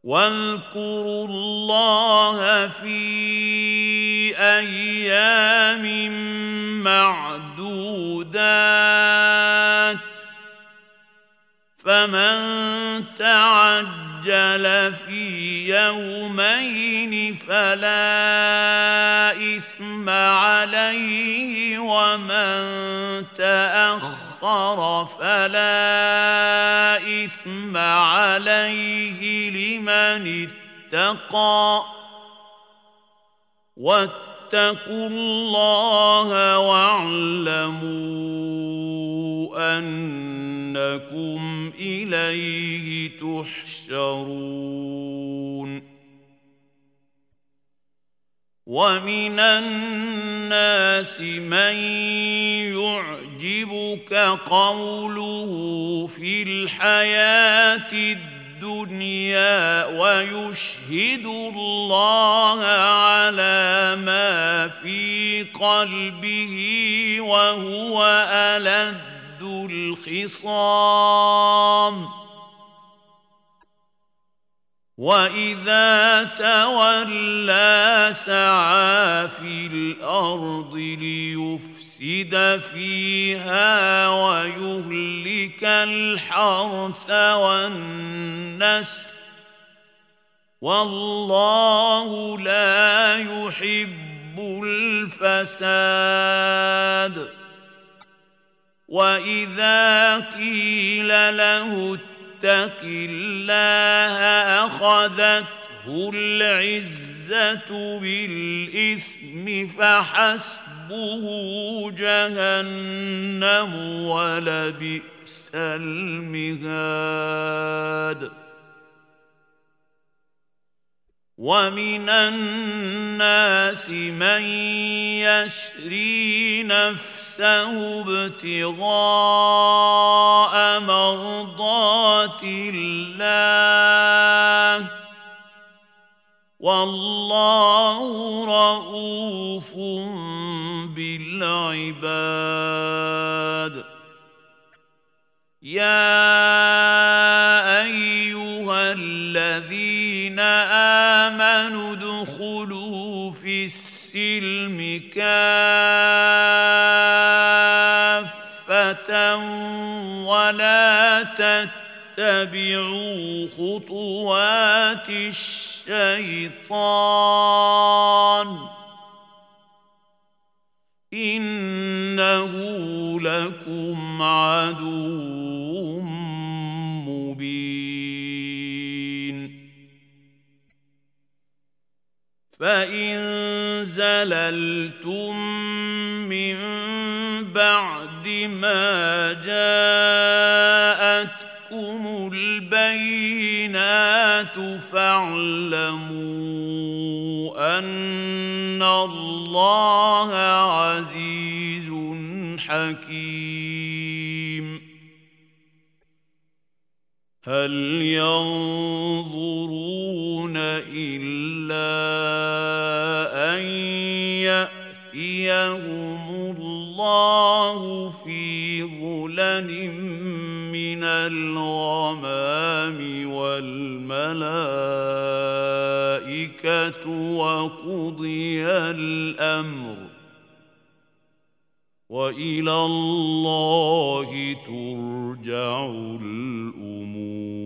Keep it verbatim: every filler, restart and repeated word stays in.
واذكروا الله في أيام معدودات فمن تعجل في يومين فلا إثم عليه ومن تأخر فلا إثم عليه لمن اتقى واتقوا الله واعلموا أنكم إليه تحشرون ومن الناس من يعجبك قوله في الحياة الدنيا ويشهد الله على ما في قلبه وهو ألد الخصام وإذا تولى سعى في الأرض ليفسد فيها ويهلك الحرث والنسل والله لا يحب الفساد وإذا قيل له اتق الله أخذته العزة بالإثم فحسبه جهنم ولبئس المهاد ومن الناس من يشري نفسه ابتغاء مرضات الله والله رؤوف بالعباد يا أيها الذين آمنوا ادخلوا في السلم كافة ولا تتبعوا خطوات الشيطان إنه لكم عدو مبين فإن زللتم من بعد ما جاءتكم البينات فاعلموا أن الله عزيز حكيم هل ينظرون إلا أن يأتيهم الله في ظلل من الغمام والملائكة وقضي الأمر وإلى الله ترجع الأمور